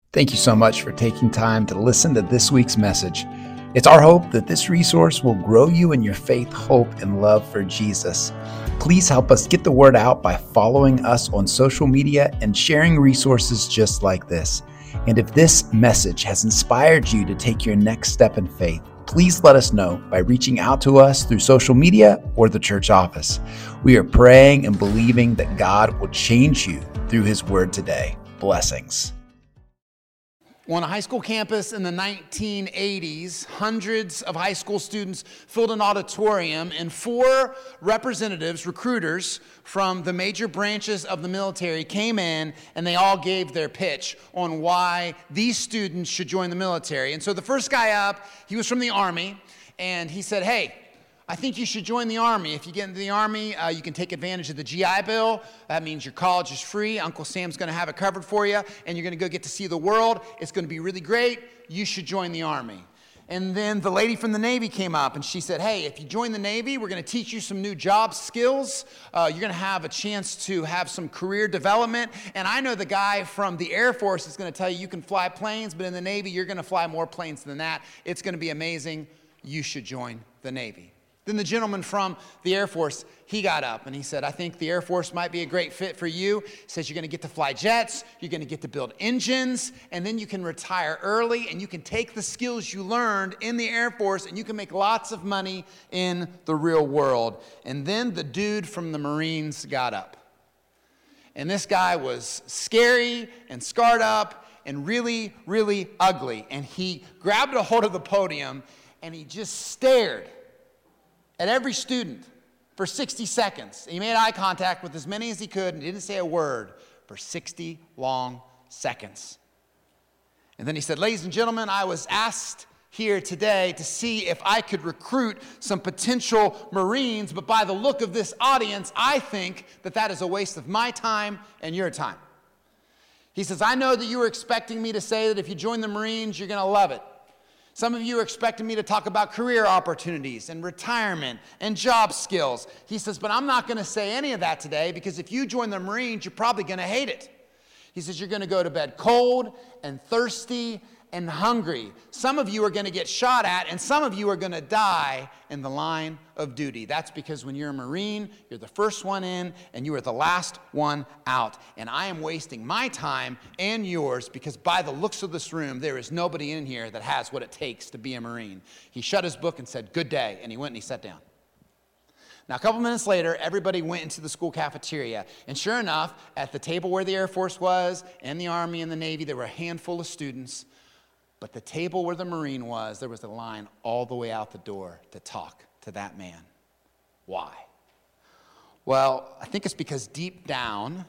Thank you so much for taking time to listen to this week's message. It's our hope that this resource will grow you in your faith, hope, and love for Jesus. Please help us get the word out by following us on social media and sharing resources just like this. And if this message has inspired you to take your next step in faith, please let us know by reaching out to us through social media or the church office. We are praying and believing that God will change you through His word today. Blessings. On a high school campus in the 1980s, hundreds of high school students filled an auditorium, and 4 representatives, recruiters from the major branches of the military came in, and they all gave their pitch on why these students should join the military. And so the first guy up, he was from the Army, and he said, "Hey, I think you should join the Army. If you get into the Army, you can take advantage of the GI Bill. That means your college is free. Uncle Sam's going to have it covered for you, and you're going to go get to see the world. It's going to be really great. You should join the Army." And then the lady from the Navy came up, and she said, "Hey, if you join the Navy, we're going to teach you some new job skills. You're going to have a chance to have some career development. And I know the guy from the Air Force is going to tell you can fly planes, but in the Navy, you're going to fly more planes than that. It's going to be amazing. You should join the Navy." Then the gentleman from the Air Force, he got up and he said, "I think the Air Force might be a great fit for you." He says, "You're going to get to fly jets, you're going to get to build engines, and then you can retire early and you can take the skills you learned in the Air Force and you can make lots of money in the real world." And then the dude from the Marines got up. And this guy was scary and scarred up and really, really ugly. And he grabbed a hold of the podium and he just stared at every student for 60 seconds. He made eye contact with as many as he could and didn't say a word for 60 long seconds. And then he said, "Ladies and gentlemen, I was asked here today to see if I could recruit some potential Marines, but by the look of this audience, I think that that is a waste of my time and your time." He says, "I know that you were expecting me to say that if you join the Marines, you're going to love it. Some of you are expecting me to talk about career opportunities and retirement and job skills." He says, "But I'm not going to say any of that today because if you join the Marines, you're probably going to hate it." He says, "You're going to go to bed cold and thirsty and hungry. Some of you are going to get shot at and some of you are going to die in the line of duty." That's because when you're a Marine, you're the first one in and you are the last one out. And I am wasting my time and yours because by the looks of this room, there is nobody in here that has what it takes to be a Marine. He shut his book and said, "Good day," and he went and he sat down. Now, a couple minutes later, everybody went into the school cafeteria. And sure enough, at the table where the Air Force was, and the Army and the Navy, there were a handful of students. But the table where the Marine was, there was a line all the way out the door to talk to that man. Why? Well, I think it's because deep down,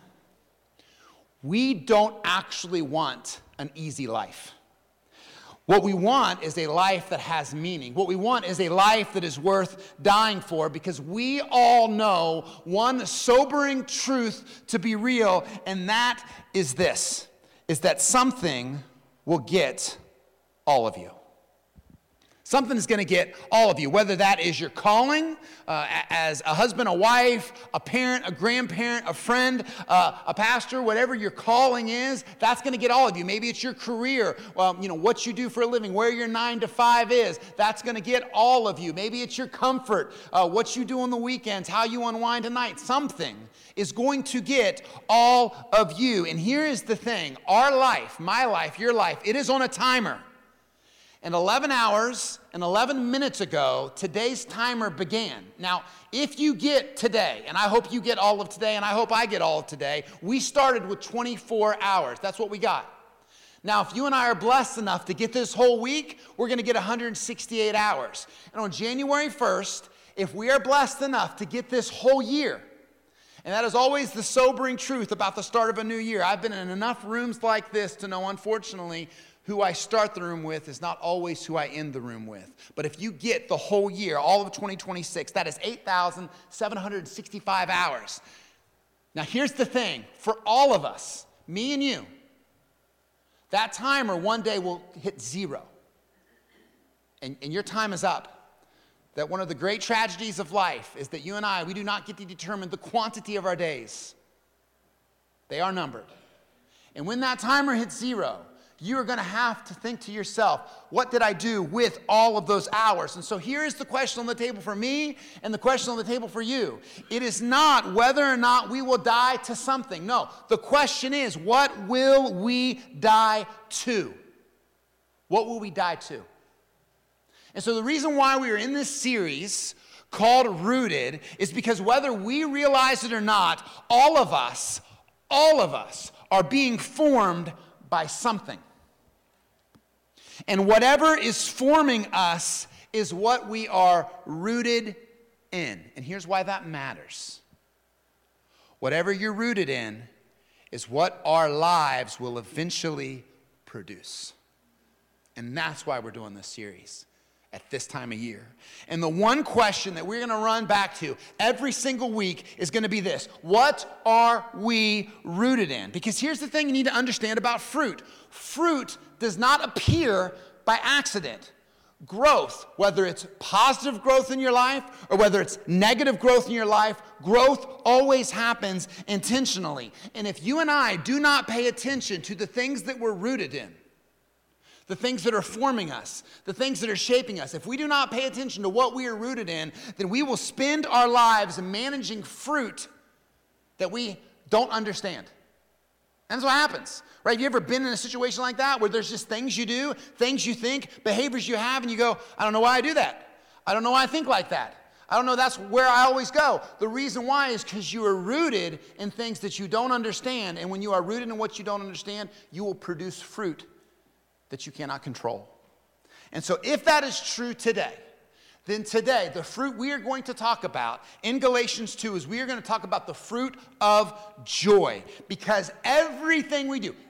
we don't actually want an easy life. What we want is a life that has meaning. What we want is a life that is worth dying for because we all know one sobering truth to be real, and that is this, is that something will get all of you. Something is going to get all of you, whether that is your calling as a husband, a wife, a parent, a grandparent, a friend, a pastor, whatever your calling is, that's going to get all of you. Maybe it's your career, what you do for a living, where your 9 to 5 is, that's going to get all of you. Maybe it's your comfort, what you do on the weekends, how you unwind at night. Something is going to get all of you. And here is the thing, our life, my life, your life, it is on a timer. And 11 hours and 11 minutes ago, today's timer began. Now, if you get today, and I hope you get all of today, and I hope I get all of today, we started with 24 hours. That's what we got. Now, if you and I are blessed enough to get this whole week, we're going to get 168 hours. And on January 1st, if we are blessed enough to get this whole year, and that is always the sobering truth about the start of a new year. I've been in enough rooms like this to know, unfortunately, who I start the room with is not always who I end the room with. But if you get the whole year, all of 2026, that is 8,765 hours. Now here's the thing, for all of us, me and you, that timer one day will hit 0. And your time is up. That one of the great tragedies of life is that you and I, we do not get to determine the quantity of our days. They are numbered. And when that timer hits 0, you are going to have to think to yourself, what did I do with all of those hours? And so here is the question on the table for me and the question on the table for you. It is not whether or not we will die to something. No, the question is, what will we die to? What will we die to? And so the reason why we are in this series called Rooted is because whether we realize it or not, all of us are being formed by something. And whatever is forming us is what we are rooted in. And here's why that matters. Whatever you're rooted in is what our lives will eventually produce. And that's why we're doing this series at this time of year. And the one question that we're going to run back to every single week is going to be this: what are we rooted in? Because here's the thing you need to understand about fruit. Fruit does not appear by accident. Growth, whether it's positive growth in your life or whether it's negative growth in your life, growth always happens intentionally. And if you and I do not pay attention to the things that we're rooted in, the things that are forming us, the things that are shaping us, if we do not pay attention to what we are rooted in, then we will spend our lives managing fruit that we don't understand. And that's what happens, right? Have you ever been in a situation like that where there's just things you do, things you think, behaviors you have, and you go, I don't know why I do that. I don't know why I think like that. I don't know, that's where I always go. The reason why is because you are rooted in things that you don't understand. And when you are rooted in what you don't understand, you will produce fruit that you cannot control. And so if that is true today, then today the fruit we are going to talk about in Galatians 2 is we are going to talk about the fruit of joy. Because everything we do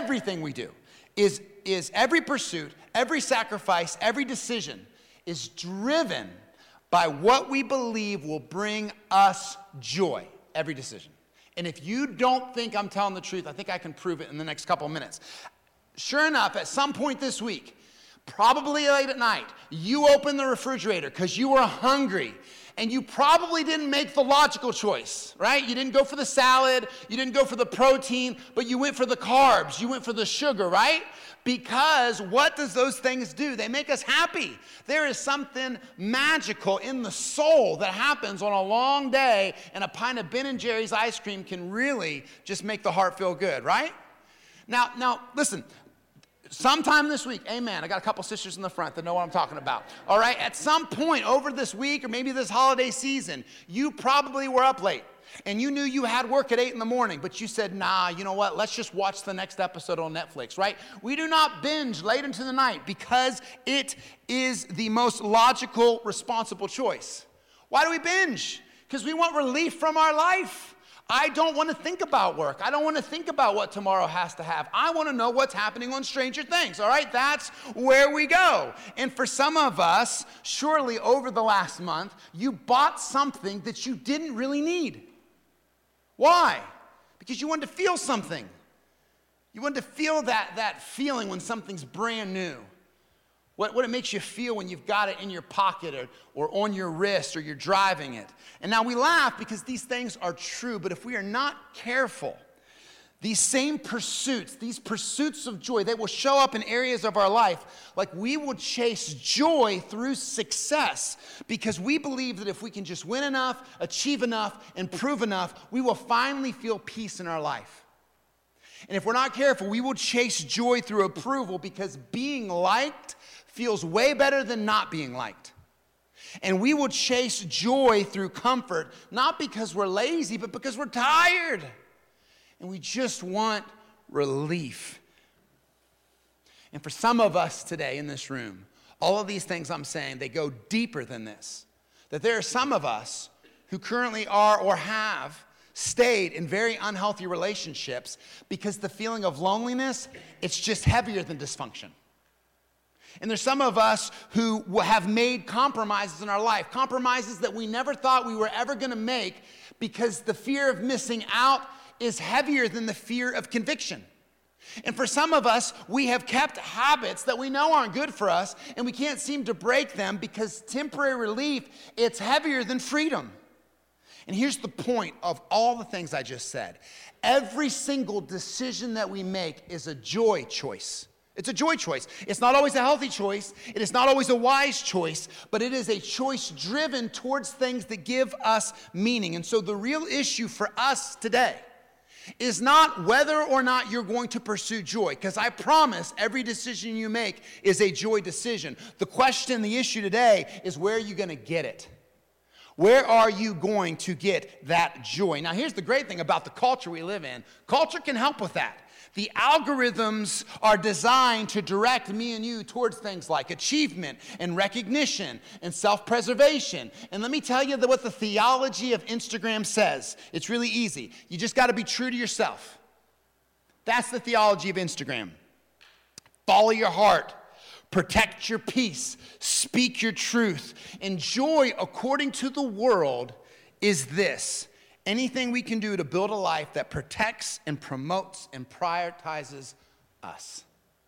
is every pursuit, every sacrifice, every decision is driven by what we believe will bring us joy. Every decision. And if you don't think I'm telling the truth, I think I can prove it in the next couple of minutes. Sure enough, at some point this week, probably late at night, you open the refrigerator because you were hungry and you probably didn't make the logical choice, right? You didn't go for the salad, you didn't go for the protein, but you went for the carbs, you went for the sugar, right? Because what does those things do? They make us happy. There is something magical in the soul that happens on a long day, and a pint of Ben & Jerry's ice cream can really just make the heart feel good, right? Now, listen. Sometime this week, amen, I got a couple sisters in the front that know what I'm talking about. All right, at some point over this week or maybe this holiday season, you probably were up late and you knew you had work at 8 in the morning, but you said, nah, you know what, let's just watch the next episode on Netflix, right? We do not binge late into the night because it is the most logical, responsible choice. Why do we binge? Because we want relief from our life. I don't want to think about work. I don't want to think about what tomorrow has to have. I want to know what's happening on Stranger Things, all right? That's where we go. And for some of us, surely over the last month, you bought something that you didn't really need. Why? Because you wanted to feel something. You wanted to feel that feeling when something's brand new. What it makes you feel when you've got it in your pocket or on your wrist or you're driving it. And now we laugh because these things are true, but if we are not careful, these same pursuits, these pursuits of joy, they will show up in areas of our life like we will chase joy through success because we believe that if we can just win enough, achieve enough, and prove enough, we will finally feel peace in our life. And if we're not careful, we will chase joy through approval because being liked feels way better than not being liked. And we will chase joy through comfort, not because we're lazy, but because we're tired. And we just want relief. And for some of us today in this room, all of these things I'm saying, they go deeper than this. That there are some of us who currently are or have stayed in very unhealthy relationships because the feeling of loneliness, it's just heavier than dysfunction. And there's some of us who have made compromises in our life, compromises that we never thought we were ever going to make because the fear of missing out is heavier than the fear of conviction. And for some of us, we have kept habits that we know aren't good for us, and we can't seem to break them because temporary relief, it's heavier than freedom. And here's the point of all the things I just said. Every single decision that we make is a joy choice. It's a joy choice. It's not always a healthy choice. It is not always a wise choice, but it is a choice driven towards things that give us meaning. And so the real issue for us today is not whether or not you're going to pursue joy, because I promise every decision you make is a joy decision. The question, the issue today is, where are you going to get it? Where are you going to get that joy? Now, here's the great thing about the culture we live in. Culture can help with that. The algorithms are designed to direct me and you towards things like achievement and recognition and self-preservation. And let me tell you what the theology of Instagram says. It's really easy. You just got to be true to yourself. That's the theology of Instagram. Follow your heart. Protect your peace. Speak your truth. And joy, according to the world, is this: anything we can do to build a life that protects and promotes and prioritizes us.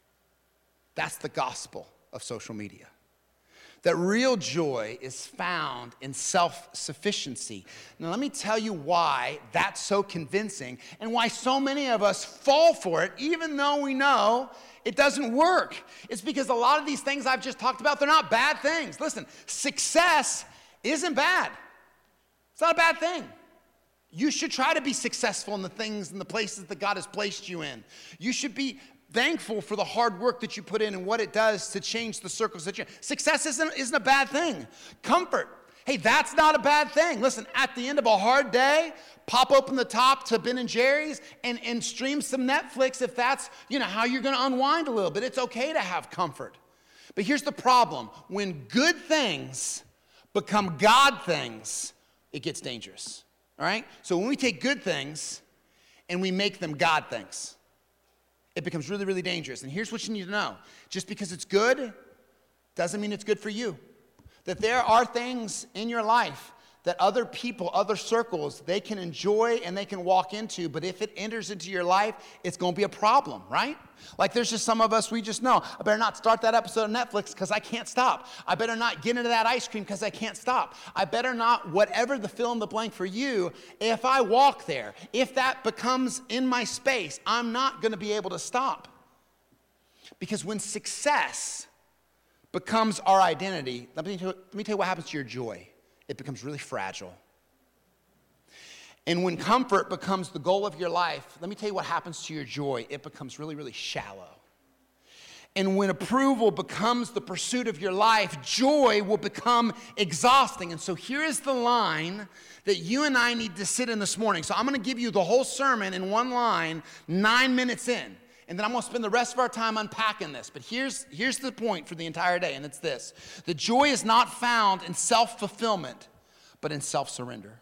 That's the gospel of social media. That real joy is found in self-sufficiency. Now, let me tell you why that's so convincing and why so many of us fall for it, even though we know it doesn't work. It's because a lot of these things I've just talked about, they're not bad things. Listen, success isn't bad. It's not a bad thing. You should try to be successful in the things and the places that God has placed you in. You should be thankful for the hard work that you put in and what it does to change the circles that you're in. Success isn't a bad thing. Comfort, hey, that's not a bad thing. Listen, at the end of a hard day, pop open the top to Ben & Jerry's and stream some Netflix if that's, how you're going to unwind a little bit. It's okay to have comfort. But here's the problem. When good things become God things, it gets dangerous. All right? So when we take good things and we make them God things, it becomes really, really dangerous. And here's what you need to know. Just because it's good doesn't mean it's good for you. That there are things in your life that other people, other circles, they can enjoy and they can walk into, but if it enters into your life, it's going to be a problem, right? Like there's just some of us, we just know, I better not start that episode of Netflix because I can't stop. I better not get into that ice cream because I can't stop. I better not, whatever the fill in the blank for you, if I walk there, if that becomes in my space, I'm not going to be able to stop. Because when success becomes our identity, let me tell you what happens to your joy. It becomes really fragile. And when comfort becomes the goal of your life, let me tell you what happens to your joy. It becomes really, really shallow. And when approval becomes the pursuit of your life, joy will become exhausting. And so here is the line that you and I need to sit in this morning. So I'm going to give you the whole sermon in one line, 9 minutes in. And then I'm going to spend the rest of our time unpacking this. But here's the point for the entire day, and it's this. The joy is not found in self-fulfillment, but in self-surrender.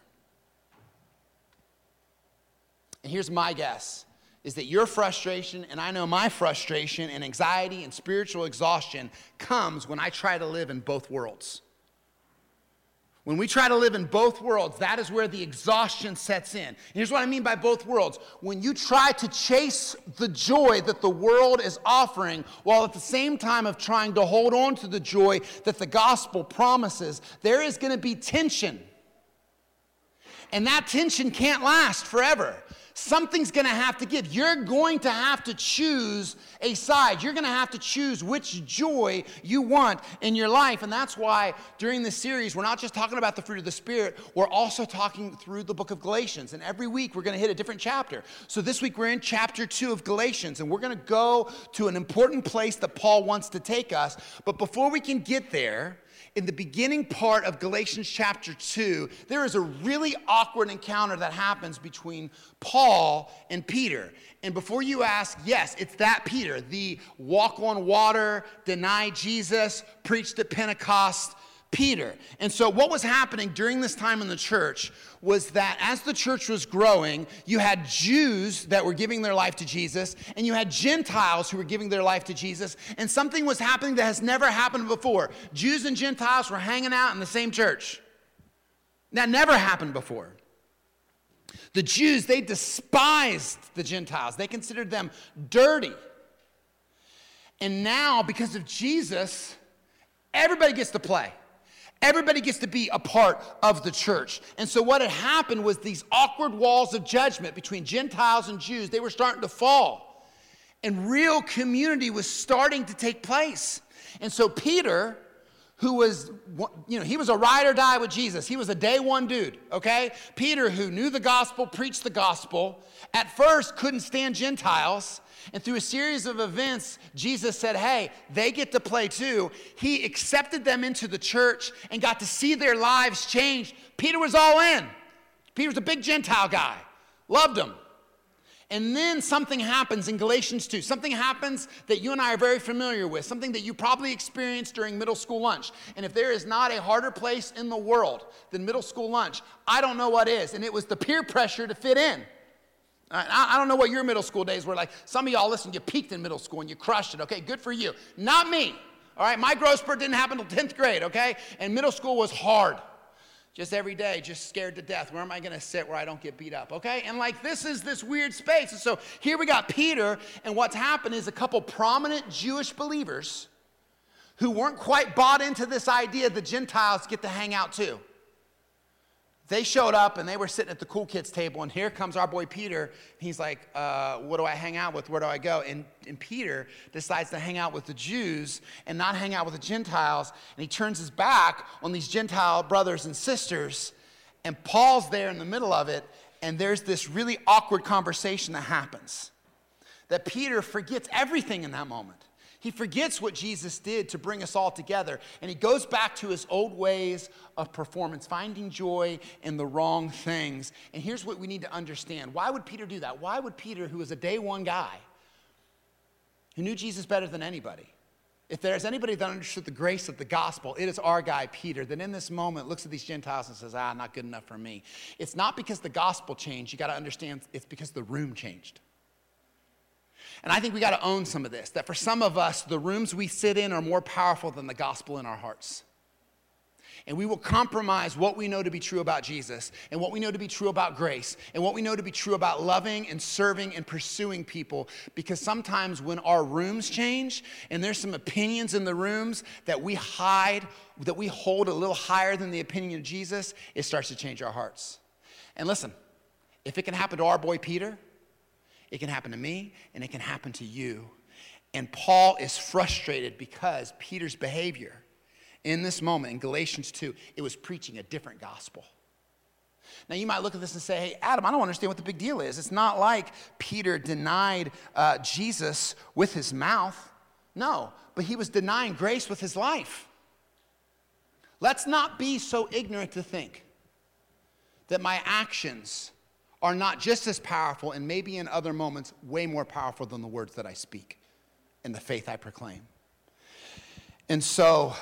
And here's my guess, is that your frustration, and I know my frustration and anxiety and spiritual exhaustion comes when I try to live in both worlds. When we try to live in both worlds, that is where the exhaustion sets in. And here's what I mean by both worlds. When you try to chase the joy that the world is offering, while at the same time of trying to hold on to the joy that the gospel promises, there is going to be tension. And that tension can't last forever. Something's going to have to give. You're going to have to choose a side. You're going to have to choose which joy you want in your life. And that's why during this series, we're not just talking about the fruit of the Spirit. We're also talking through the book of Galatians. And every week, we're going to hit a different chapter. So this week, we're in chapter 2 of Galatians. And we're going to go to an important place that Paul wants to take us. But before we can get there, in the beginning part of Galatians chapter 2, there is a really awkward encounter that happens between Paul and Peter. And before you ask, yes, it's that Peter, the walk on water, deny Jesus, preached at Pentecost Peter. And so what was happening during this time in the church was that as the church was growing, you had Jews that were giving their life to Jesus, and you had Gentiles who were giving their life to Jesus, and something was happening that has never happened before. Jews and Gentiles were hanging out in the same church. That never happened before. The Jews, they despised the Gentiles. They considered them dirty. And now, because of Jesus, everybody gets to play. Everybody gets to be a part of the church. And so what had happened was these awkward walls of judgment between Gentiles and Jews, they were starting to fall. And real community was starting to take place. And so Peter, who was, he was a ride or die with Jesus. He was a day one dude, okay? Peter, who knew the gospel, preached the gospel, at first couldn't stand Gentiles. And through a series of events, Jesus said, hey, they get to play too. He accepted them into the church and got to see their lives change. Peter was all in. Peter was a big Gentile guy. Loved him. And then something happens in Galatians 2. Something happens that you and I are very familiar with. Something that you probably experienced during middle school lunch. And if there is not a harder place in the world than middle school lunch, I don't know what is. And it was the peer pressure to fit in. I don't know what your middle school days were like. Some of y'all, listen, you peaked in middle school and you crushed it. Okay, good for you. Not me. All right, my growth spurt didn't happen until 10th grade, okay? And middle school was hard. Just every day, just scared to death. Where am I going to sit where I don't get beat up, okay? And like this is this weird space. And so here we got Peter, and what's happened is a couple prominent Jewish believers who weren't quite bought into this idea that Gentiles get to hang out too. They showed up, and they were sitting at the cool kids table, and here comes our boy Peter. He's like, what do I hang out with? Where do I go? And Peter decides to hang out with the Jews and not hang out with the Gentiles, and he turns his back on these Gentile brothers and sisters, and Paul's there in the middle of it, and there's this really awkward conversation that happens, that Peter forgets everything in that moment. He forgets what Jesus did to bring us all together, and he goes back to his old ways of performance, finding joy in the wrong things. And here's what we need to understand. Why would Peter do that? Why would Peter, who was a day one guy, who knew Jesus better than anybody, if there's anybody that understood the grace of the gospel, it is our guy, Peter, that in this moment looks at these Gentiles and says, not good enough for me. It's not because the gospel changed. You got to understand it's because the room changed. And I think we got to own some of this, that for some of us, the rooms we sit in are more powerful than the gospel in our hearts. And we will compromise what we know to be true about Jesus, and what we know to be true about grace, and what we know to be true about loving and serving and pursuing people, because sometimes when our rooms change, and there's some opinions in the rooms that we hide, that we hold a little higher than the opinion of Jesus, it starts to change our hearts. And listen, if it can happen to our boy Peter, it can happen to me, and it can happen to you. And Paul is frustrated because Peter's behavior in this moment, in Galatians 2, it was preaching a different gospel. Now, you might look at this and say, hey, Adam, I don't understand what the big deal is. It's not like Peter denied Jesus with his mouth. No, but he was denying grace with his life. Let's not be so ignorant to think that my actions are not just as powerful, and maybe in other moments way more powerful than the words that I speak and the faith I proclaim. And so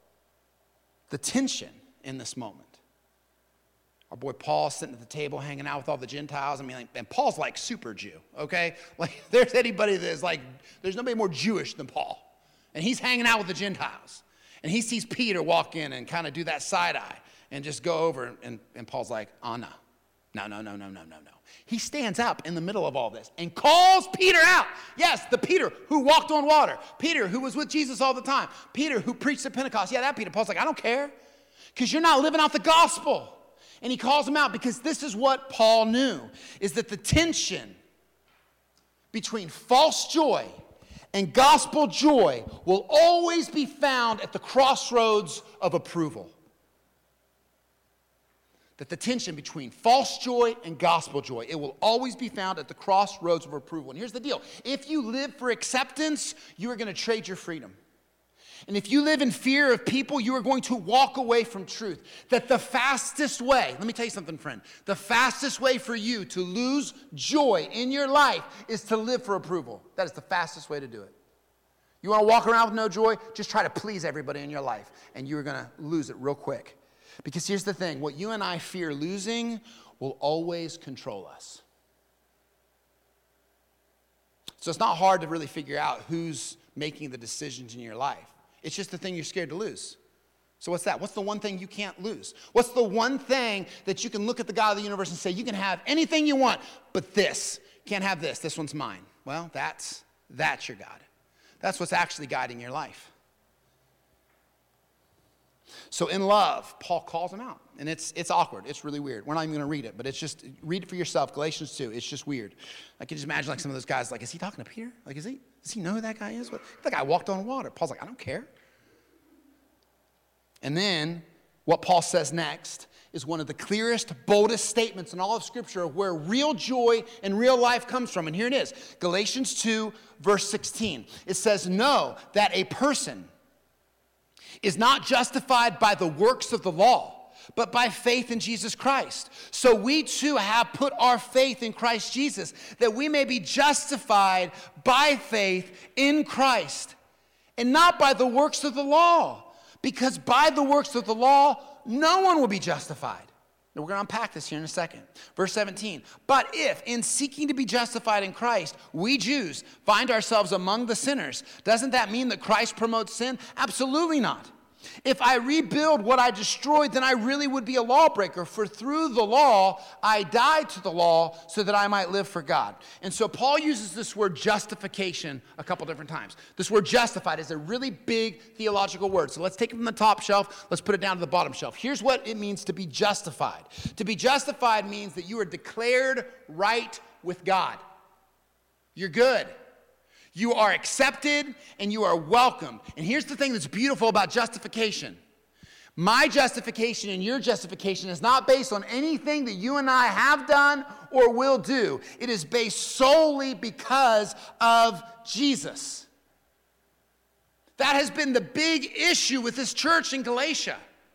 the tension in this moment, our boy Paul's sitting at the table hanging out with all the Gentiles. And Paul's like super Jew, okay? Like there's anybody that is like, there's nobody more Jewish than Paul. And he's hanging out with the Gentiles. And he sees Peter walk in and kind of do that side eye and just go over, and Paul's like, oh no. No. He stands up in the middle of all this and calls Peter out. Yes, the Peter who walked on water. Peter who was with Jesus all the time. Peter who preached at Pentecost. Yeah, that Peter. Paul's like, I don't care, because you're not living out the gospel. And he calls him out because this is what Paul knew, is that the tension between false joy and gospel joy will always be found at the crossroads of approval. That the tension between false joy and gospel joy, it will always be found at the crossroads of approval. And here's the deal. If you live for acceptance, you are going to trade your freedom. And if you live in fear of people, you are going to walk away from truth. That the fastest way, let me tell you something, friend. The fastest way for you to lose joy in your life is to live for approval. That is the fastest way to do it. You want to walk around with no joy? Just try to please everybody in your life, and you're going to lose it real quick. Because here's the thing, what you and I fear losing will always control us. So it's not hard to really figure out who's making the decisions in your life. It's just the thing you're scared to lose. So what's that? What's the one thing you can't lose? What's the one thing that you can look at the God of the universe and say, you can have anything you want, but this, can't have this, this one's mine. Well, that's your God. That's what's actually guiding your life. So in love, Paul calls them out. And it's awkward. It's really weird. We're not even going to read it, but it's just, read it for yourself. Galatians 2. It's just weird. I can just imagine like some of those guys, like, is he talking to Peter? Like, does he know who that guy is? That guy walked on water. Paul's like, I don't care. And then what Paul says next is one of the clearest, boldest statements in all of Scripture of where real joy and real life comes from. And here it is. Galatians 2, verse 16. It says, know that a person is not justified by the works of the law, but by faith in Jesus Christ. So we too have put our faith in Christ Jesus, that we may be justified by faith in Christ, and not by the works of the law. Because by the works of the law, no one will be justified. Now, we're going to unpack this here in a second. Verse 17, but if in seeking to be justified in Christ, we Jews find ourselves among the sinners, doesn't that mean that Christ promotes sin? Absolutely not. If I rebuild what I destroyed, then I really would be a lawbreaker. For through the law, I died to the law so that I might live for God. And so Paul uses this word justification a couple different times. This word justified is a really big theological word. So let's take it from the top shelf. Let's put it down to the bottom shelf. Here's what it means to be justified. To be justified means that you are declared right with God. You're good. You are accepted and you are welcome. And here's the thing that's beautiful about justification. My justification and your justification is not based on anything that you and I have done or will do. It is based solely because of Jesus. That has been the big issue with this church in Galatia.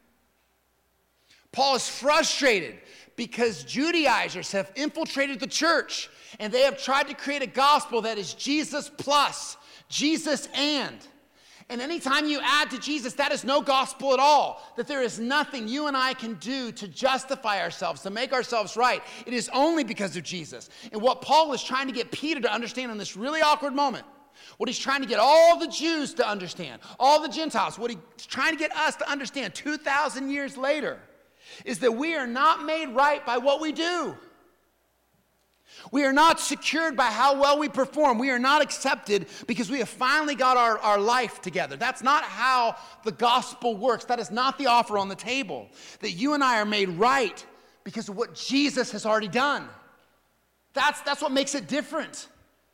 Paul is frustrated because Judaizers have infiltrated the church and they have tried to create a gospel that is Jesus plus, Jesus and. And anytime you add to Jesus, that is no gospel at all. That there is nothing you and I can do to justify ourselves, to make ourselves right. It is only because of Jesus. And what Paul is trying to get Peter to understand in this really awkward moment, what he's trying to get all the Jews to understand, all the Gentiles, what he's trying to get us to understand 2,000 years later, is that we are not made right by what we do. We are not secured by how well we perform. We are not accepted because we have finally got our life together. That's not how the gospel works. That is not the offer on the table. That you and I are made right because of what Jesus has already done. That's what makes it different.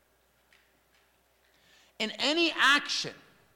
And any action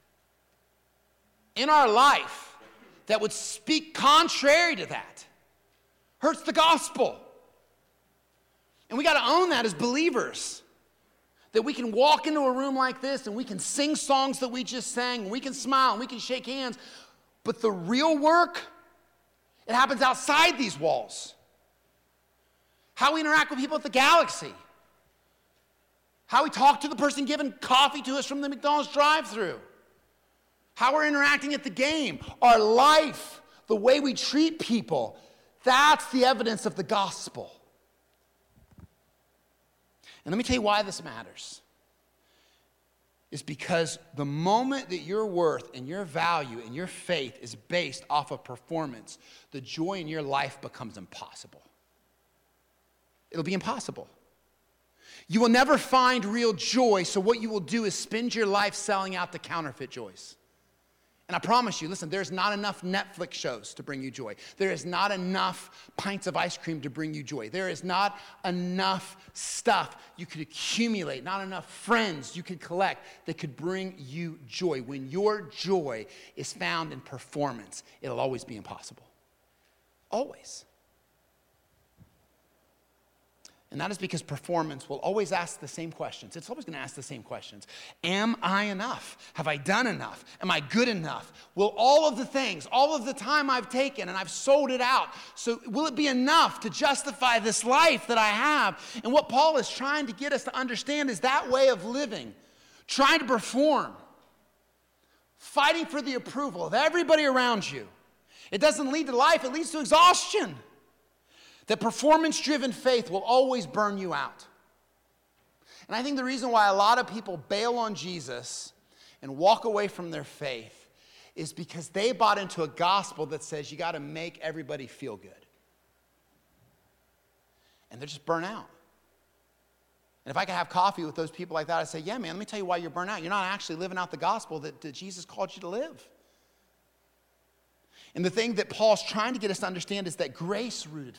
in our life that would speak contrary to that hurts the gospel. And we got to own that as believers. That we can walk into a room like this and we can sing songs that we just sang, and we can smile and we can shake hands. But the real work, it happens outside these walls. How we interact with people at the Galaxy. How we talk to the person giving coffee to us from the McDonald's drive-thru. How we're interacting at the game. Our life, the way we treat people. That's the evidence of the gospel. And let me tell you why this matters. It's because the moment that your worth and your value and your faith is based off of performance, the joy in your life becomes impossible. It'll be impossible. You will never find real joy, so what you will do is spend your life selling out the counterfeit joys. And I promise you, listen, there's not enough Netflix shows to bring you joy. There is not enough pints of ice cream to bring you joy. There is not enough stuff you could accumulate, not enough friends you could collect that could bring you joy. When your joy is found in performance, it'll always be impossible. Always. And that is because performance will always ask the same questions. It's always going to ask the same questions. Am I enough? Have I done enough? Am I good enough? Will all of the things, all of the time I've taken and I've sold it out, so will it be enough to justify this life that I have? And what Paul is trying to get us to understand is that way of living, trying to perform, fighting for the approval of everybody around you. It doesn't lead to life, it leads to exhaustion. That performance-driven faith will always burn you out. And I think the reason why a lot of people bail on Jesus and walk away from their faith is because they bought into a gospel that says you got to make everybody feel good. And they're just burnt out. And if I could have coffee with those people like that, I'd say, yeah, man, let me tell you why you're burnt out. You're not actually living out the gospel that Jesus called you to live. And the thing that Paul's trying to get us to understand is that grace-rooted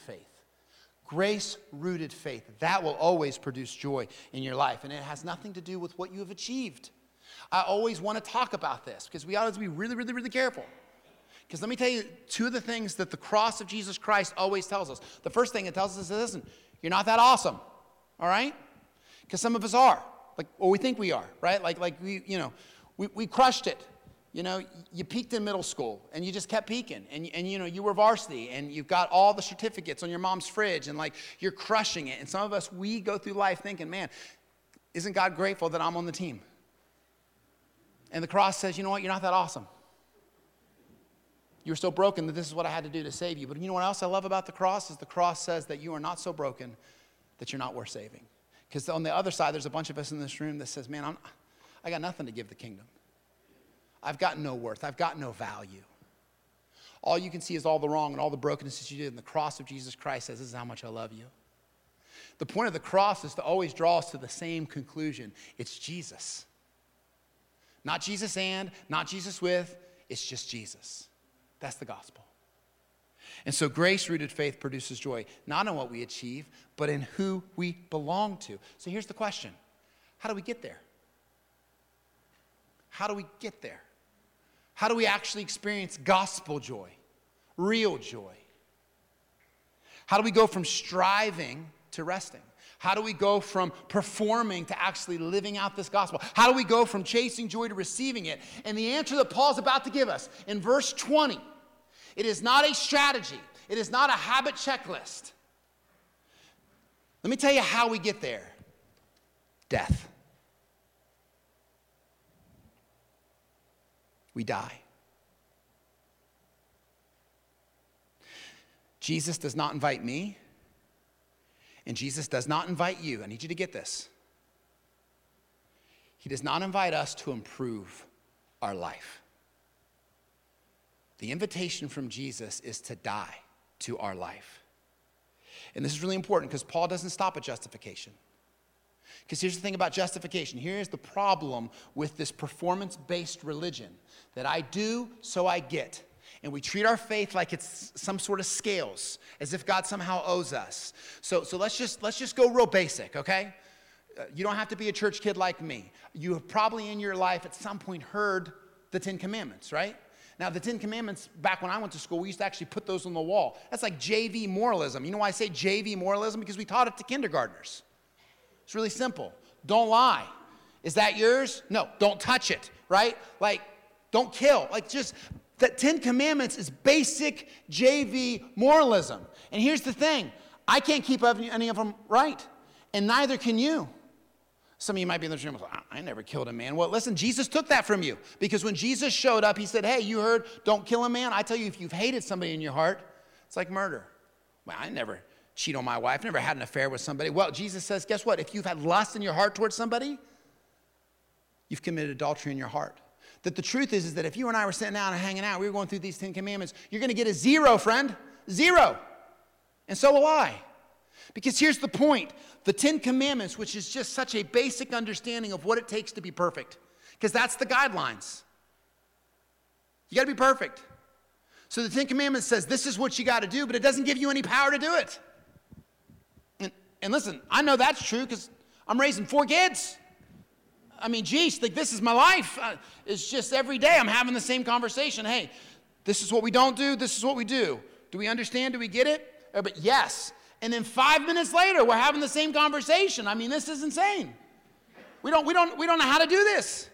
faith, that will always produce joy in your life. And it has nothing to do with what you have achieved. I always want to talk about this because we ought to be really, really, really careful. Because let me tell you two of the things that the cross of Jesus Christ always tells us. The first thing it tells us is, listen, you're not that awesome, all right? Because some of us are, or we think we are, right? We crushed it. You peaked in middle school, and you just kept peaking, and you were varsity, and you've got all the certificates on your mom's fridge, and you're crushing it. And some of us, we go through life thinking, man, isn't God grateful that I'm on the team? And the cross says, you know what, you're not that awesome. You were so broken that this is what I had to do to save you. But you know what else I love about the cross is the cross says that you are not so broken that you're not worth saving. Because on the other side, there's a bunch of us in this room that says, man, I got nothing to give the kingdom. I've got no worth. I've got no value. All you can see is all the wrong and all the brokenness that you did. And the cross of Jesus Christ says, this is how much I love you. The point of the cross is to always draw us to the same conclusion. It's Jesus. Not Jesus and, not Jesus with. It's just Jesus. That's the gospel. And so grace-rooted faith produces joy, not in what we achieve, but in who we belong to. So here's the question. How do we get there? How do we get there? How do we actually experience gospel joy, real joy? How do we go from striving to resting? How do we go from performing to actually living out this gospel? How do we go from chasing joy to receiving it? And the answer that Paul's about to give us in verse 20, it is not a strategy. It is not a habit checklist. Let me tell you how we get there. Death. We die. Jesus does not invite me, and Jesus does not invite you. I need you to get this. He does not invite us to improve our life. The invitation from Jesus is to die to our life. And this is really important because Paul doesn't stop at justification. Because here's the thing about justification. Here's the problem with this performance-based religion. That I do, so I get. And we treat our faith like it's some sort of scales, as if God somehow owes us. So let's just go real basic, okay? You don't have to be a church kid like me. You have probably in your life at some point heard the Ten Commandments, right? Now, the Ten Commandments, back when I went to school, we used to actually put those on the wall. That's like JV moralism. You know why I say JV moralism? Because we taught it to kindergartners. It's really simple. Don't lie. Is that yours? No, don't touch it, right? Don't kill. Just that 10 Commandments is basic JV moralism. And here's the thing. I can't keep any of them right, and neither can you. Some of you might be in this room, I never killed a man. Well, listen, Jesus took that from you. Because when Jesus showed up, he said, hey, you heard, don't kill a man. I tell you, if you've hated somebody in your heart, it's like murder. Well, I never cheat on my wife, never had an affair with somebody. Well, Jesus says, guess what? If you've had lust in your heart towards somebody, you've committed adultery in your heart. That the truth is that if you and I were sitting down and hanging out, we were going through these 10 Commandments, you're going to get a 0, friend. 0. And so will I. Because here's the point. The 10 Commandments, which is just such a basic understanding of what it takes to be perfect. Because that's the guidelines. You got to be perfect. So the 10 Commandments says this is what you got to do, but it doesn't give you any power to do it. And listen, I know that's true because I'm raising 4 kids. I mean, geez, this is my life. It's just every day I'm having the same conversation. Hey, this is what we don't do. This is what we do. Do we understand? Do we get it? But yes. And then 5 minutes later, we're having the same conversation. I mean, this is insane. We don't know how to do this.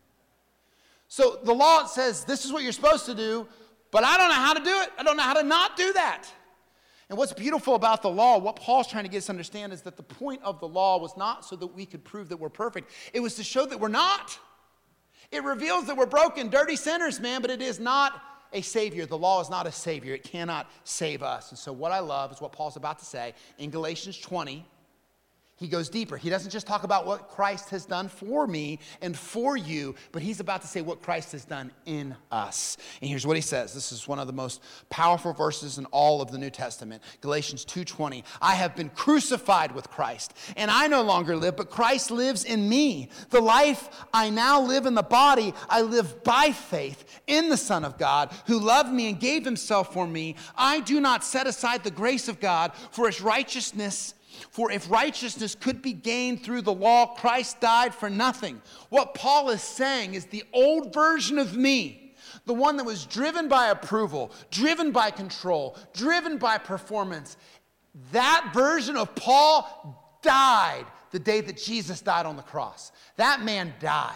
So the law says this is what you're supposed to do, but I don't know how to do it. I don't know how to not do that. And what's beautiful about the law, what Paul's trying to get us to understand is that the point of the law was not so that we could prove that we're perfect. It was to show that we're not. It reveals that we're broken, dirty sinners, man, but it is not a savior. The law is not a savior. It cannot save us. And so what I love is what Paul's about to say in Galatians 20. He goes deeper. He doesn't just talk about what Christ has done for me and for you, but he's about to say what Christ has done in us. And here's what he says. This is one of the most powerful verses in all of the New Testament. Galatians 2:20. I have been crucified with Christ, and I no longer live, but Christ lives in me. The life I now live in the body, I live by faith in the Son of God, who loved me and gave himself for me. I do not set aside the grace of God, for if righteousness could be gained through the law, Christ died for nothing. What Paul is saying is the old version of me, the one that was driven by approval, driven by control, driven by performance, that version of Paul died the day that Jesus died on the cross. That man died.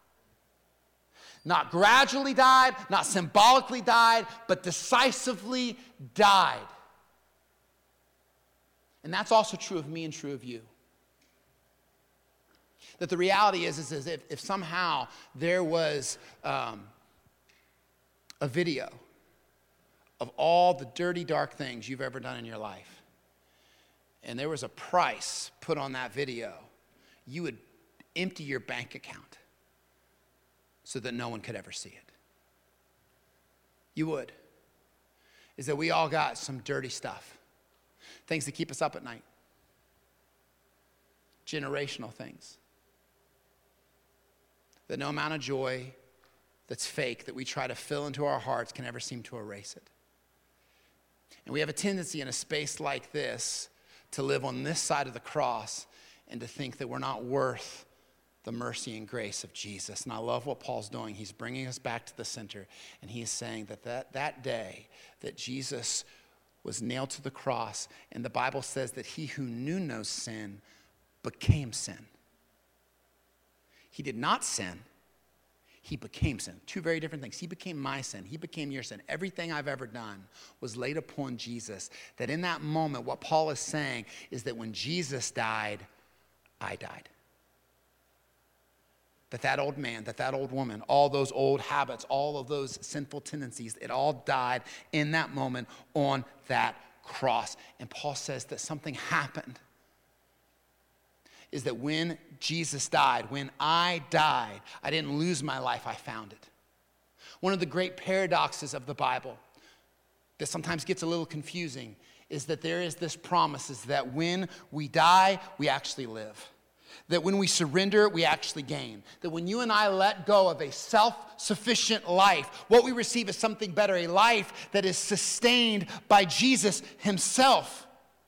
Not gradually died, not symbolically died, but decisively died. And that's also true of me and true of you. That the reality is if somehow there was a video of all the dirty, dark things you've ever done in your life, and there was a price put on that video, you would empty your bank account so that no one could ever see it. You would. Is that we all got some dirty stuff. Things that keep us up at night. Generational things. That no amount of joy that's fake that we try to fill into our hearts can ever seem to erase it. And we have a tendency in a space like this to live on this side of the cross and to think that we're not worth the mercy and grace of Jesus. And I love what Paul's doing. He's bringing us back to the center, and he is saying that day that Jesus was nailed to the cross, and the Bible says that he who knew no sin became sin. He did not sin. He became sin. Two very different things. He became my sin. He became your sin. Everything I've ever done was laid upon Jesus. That in that moment, what Paul is saying is that when Jesus died, I died. That old man, that old woman, all those old habits, all of those sinful tendencies, it all died in that moment on that cross. And Paul says that something happened. Is that when Jesus died, when I died, I didn't lose my life, I found it. One of the great paradoxes of the Bible that sometimes gets a little confusing is that there is this promise is that when we die, we actually live. That when we surrender, we actually gain. That when you and I let go of a self-sufficient life, what we receive is something better, a life that is sustained by Jesus himself.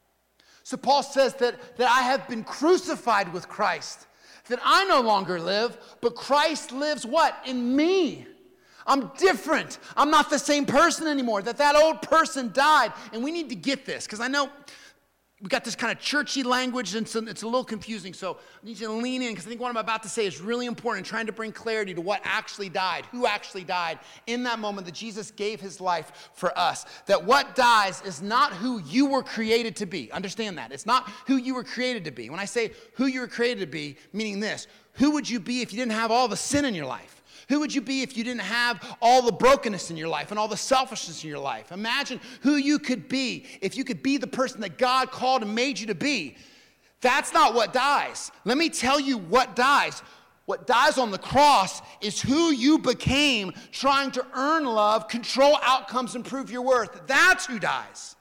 So Paul says that I have been crucified with Christ. That I no longer live, but Christ lives what? In me. I'm different. I'm not the same person anymore. That old person died. And we need to get this, because I know we got this kind of churchy language, and so it's a little confusing. So I need you to lean in, because I think what I'm about to say is really important, trying to bring clarity to what actually died, who actually died in that moment that Jesus gave his life for us. That what dies is not who you were created to be. Understand that. It's not who you were created to be. When I say who you were created to be, meaning this, who would you be if you didn't have all the sin in your life? Who would you be if you didn't have all the brokenness in your life and all the selfishness in your life? Imagine who you could be if you could be the person that God called and made you to be. That's not what dies. Let me tell you what dies. What dies on the cross is who you became trying to earn love, control outcomes, and prove your worth. That's who dies.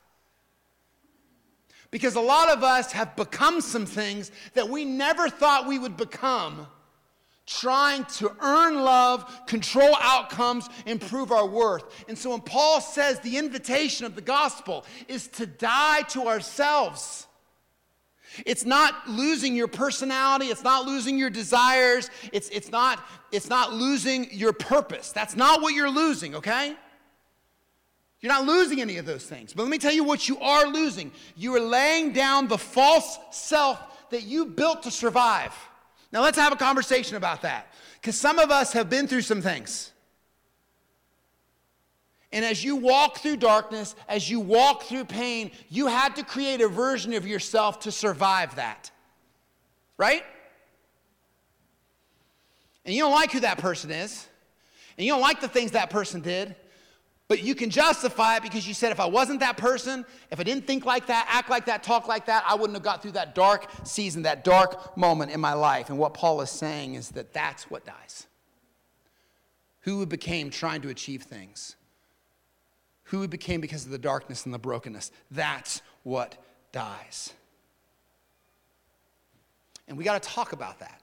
Because a lot of us have become some things that we never thought we would become, trying to earn love, control outcomes, improve our worth. And so when Paul says the invitation of the gospel is to die to ourselves, it's not losing your personality, it's not losing your desires, it's not losing your purpose. That's not what you're losing, okay? You're not losing any of those things. But let me tell you what you are losing. You are laying down the false self that you built to survive. Now let's have a conversation about that, because some of us have been through some things. And as you walk through darkness, as you walk through pain, you had to create a version of yourself to survive that, right? And you don't like who that person is, and you don't like the things that person did, But you can justify it because you said, if I wasn't that person, if I didn't think like that, act like that, talk like that, I wouldn't have got through that dark season, that dark moment in my life. And what Paul is saying is that that's what dies. Who we became trying to achieve things. Who we became because of the darkness and the brokenness. That's what dies. And we got to talk about that.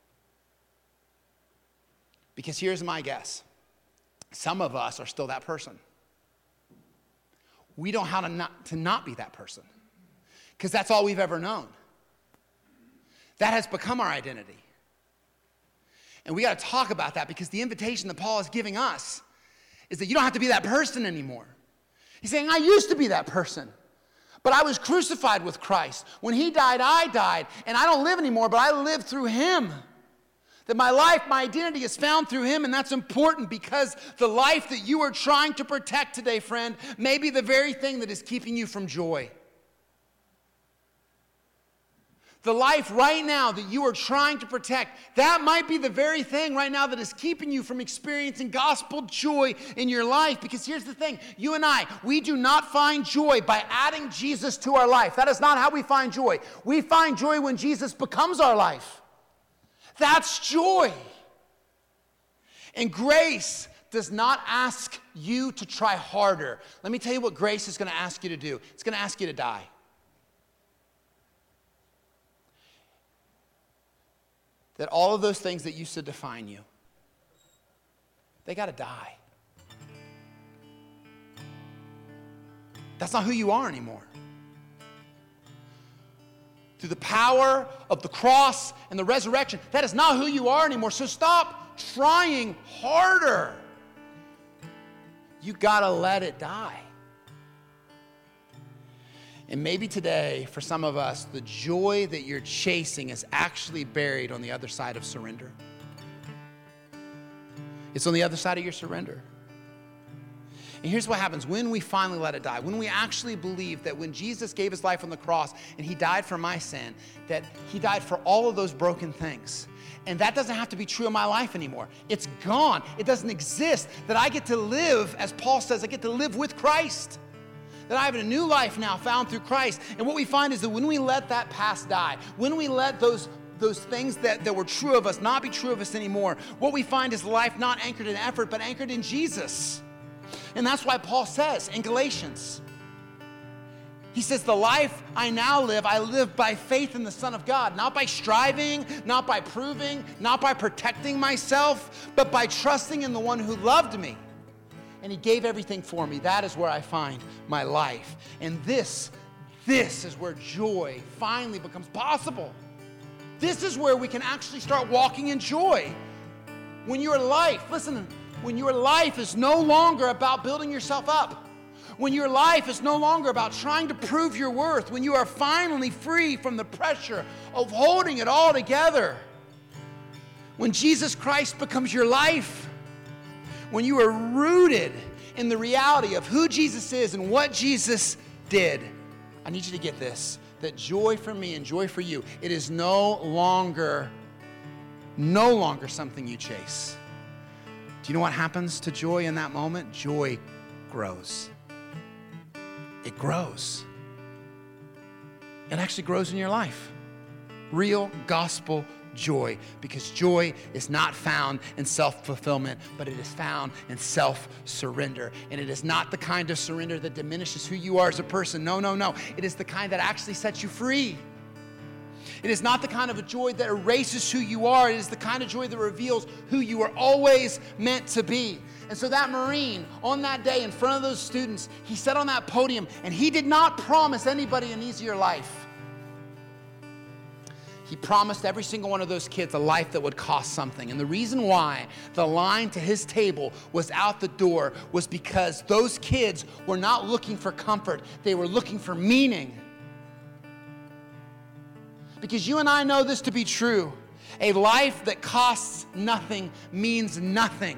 Because here's my guess. Some of us are still that person. We don't know how to not be that person. Because that's all we've ever known. That has become our identity. And we got to talk about that because the invitation that Paul is giving us is that you don't have to be that person anymore. He's saying, I used to be that person, but I was crucified with Christ. When he died, I died, and I don't live anymore, but I live through him. That my life, my identity is found through him, and that's important because the life that you are trying to protect today, friend, may be the very thing that is keeping you from joy. The life right now that you are trying to protect, that might be the very thing right now that is keeping you from experiencing gospel joy in your life. Because here's the thing, you and I, we do not find joy by adding Jesus to our life. That is not how we find joy. We find joy when Jesus becomes our life. That's joy. And grace does not ask you to try harder. Let me tell you what grace is going to ask you to do. It's going to ask you to die. That all of those things that used to define you, they got to die. That's not who you are anymore. Through the power of the cross and the resurrection, that is not who you are anymore. So stop trying harder. You got to let it die. And maybe today, for some of us, the joy that you're chasing is actually buried on the other side of surrender. It's on the other side of your surrender. And here's what happens when we finally let it die. When we actually believe that when Jesus gave his life on the cross and he died for my sin, that he died for all of those broken things. And that doesn't have to be true in my life anymore. It's gone. It doesn't exist. That I get to live, as Paul says, I get to live with Christ. That I have a new life now found through Christ. And what we find is that when we let that past die, when we let those things that were true of us not be true of us anymore, what we find is life not anchored in effort, but anchored in Jesus. And that's why Paul says in Galatians, he says, the life I now live, I live by faith in the Son of God, not by striving, not by proving, not by protecting myself, but by trusting in the one who loved me. And he gave everything for me. That is where I find my life. And this is where joy finally becomes possible. This is where we can actually start walking in joy. When your life, listen, when your life is no longer about building yourself up, when your life is no longer about trying to prove your worth, when you are finally free from the pressure of holding it all together, when Jesus Christ becomes your life, when you are rooted in the reality of who Jesus is and what Jesus did, I need you to get this, that joy for me and joy for you, it is no longer something you chase. Do you know what happens to joy in that moment? Joy grows. It grows. It actually grows in your life. Real gospel joy, because joy is not found in self-fulfillment, but it is found in self-surrender. And it is not the kind of surrender that diminishes who you are as a person. No. It is the kind that actually sets you free. It is not the kind of a joy that erases who you are. It is the kind of joy that reveals who you are always meant to be. And so that Marine, on that day in front of those students, he sat on that podium and he did not promise anybody an easier life. He promised every single one of those kids a life that would cost something. And the reason why the line to his table was out the door was because those kids were not looking for comfort. They were looking for meaning. Because you and I know this to be true. A life that costs nothing means nothing.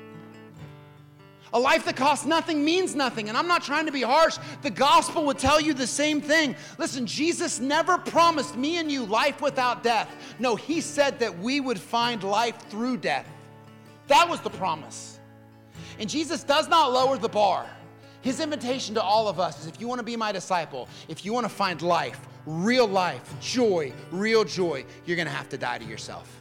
A life that costs nothing means nothing. And I'm not trying to be harsh. The gospel would tell you the same thing. Listen, Jesus never promised me and you life without death. No, he said that we would find life through death. That was the promise. And Jesus does not lower the bar. His invitation to all of us is, if you want to be my disciple, if you want to find life, joy, real joy, you're going to have to die to yourself.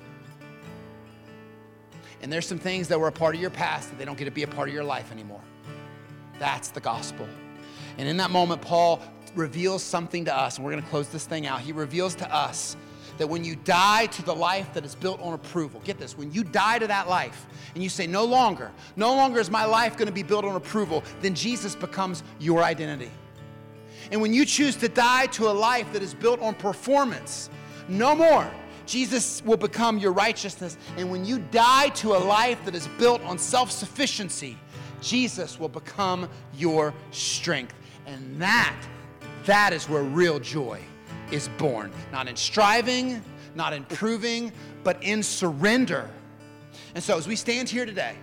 And there's some things that were a part of your past that they don't get to be a part of your life anymore. That's the gospel. And in that moment, Paul reveals something to us, and we're going to close this thing out. He reveals to us that when you die to the life that is built on approval, get this, when you die to that life and you say, no longer is my life going to be built on approval, then Jesus becomes your identity. And when you choose to die to a life that is built on performance, no more, Jesus will become your righteousness. And when you die to a life that is built on self-sufficiency, Jesus will become your strength. And that is where real joy is born. Not in striving, not in proving, but in surrender. And so as we stand here today,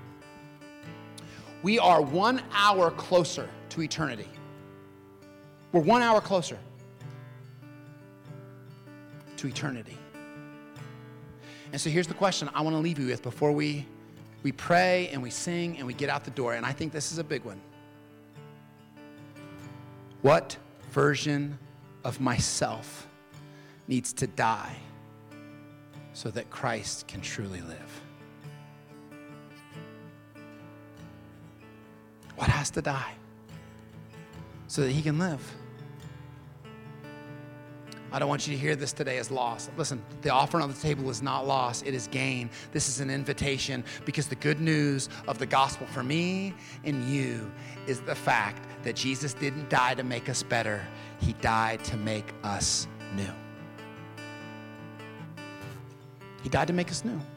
we are 1 hour closer to eternity. We're 1 hour closer to eternity. And so here's the question I want to leave you with before we pray and we sing and we get out the door. And I think this is a big one. What version of myself needs to die so that Christ can truly live? What has to die so that he can live? I don't want you to hear this today as loss. Listen, the offering on the table is not loss, it is gain. This is an invitation, because the good news of the gospel for me and you is the fact that Jesus didn't die to make us better. He died to make us new. He died to make us new.